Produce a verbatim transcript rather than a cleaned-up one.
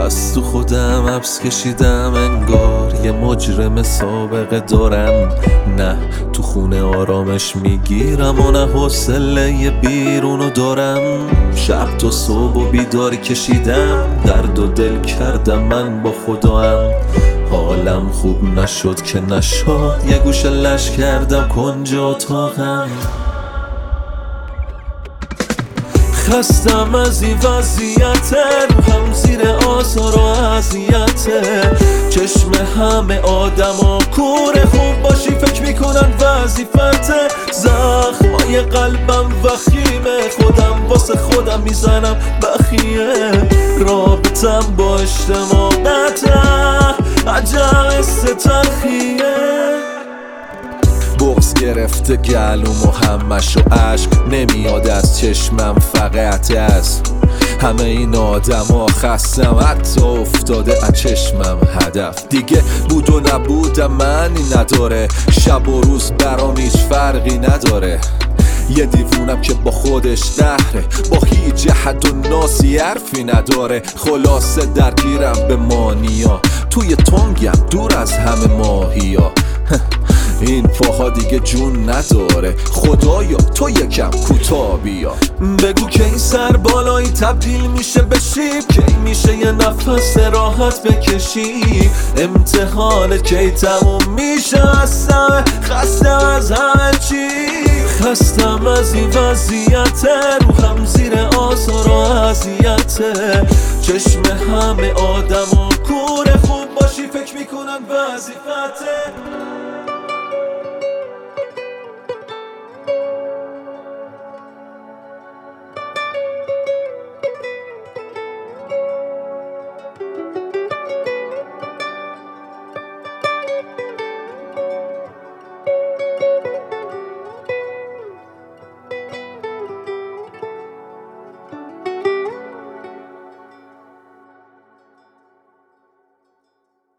از تو خودم حبس کشیدم، انگار یه مجرم سابقه دارم. نه تو خونه آرامش میگیرم و نه حوصله بیرونو دارم. شب تا صبح و بیداری کشیدم، درد و دل کردم من با خودم. حالم خوب نشد که نشد، یه گوشه لش کردم کنج اتاقم. خستم از این وضعیته، روحم زیر آزار و اذیته. چشم همه آدما کوره، خوب باشی فکر میکنن وظیفته. زخمای قلبم وخیمه، خودم واسه خودم میزنم بخیه. رابطم با اجتماعیت عجب استتلخیه. بغض گرفته گلوم و همش و عشق نمیاد از چشمم، فقط از همه این آدم ها خستم، حتی افتاده از چشمم هدف. دیگه بود و نبودم معنی نداره، شب و روز برام هیچ فرقی نداره. یه دیوونم که با خودش دهره، با هیچ حد و ناسی حرفی نداره. خلاصه درگیرم به مانیا، توی تنگم دور از همه ماهیا. این پاها دیگه جون نداره، خدایا تو یکم کوتاه بیا. بگو که این سر بالایی تبدیل میشه به شیب، کی میشه یه نفس راحت بکشی. امتحان کی تموم میشه، هستم خستم از همه چی. خستم از این وضعیت، روحم زیر آزار و اذیته. چشم همه آدم و کوره، خوب باشی فکر میکنن وظیفته.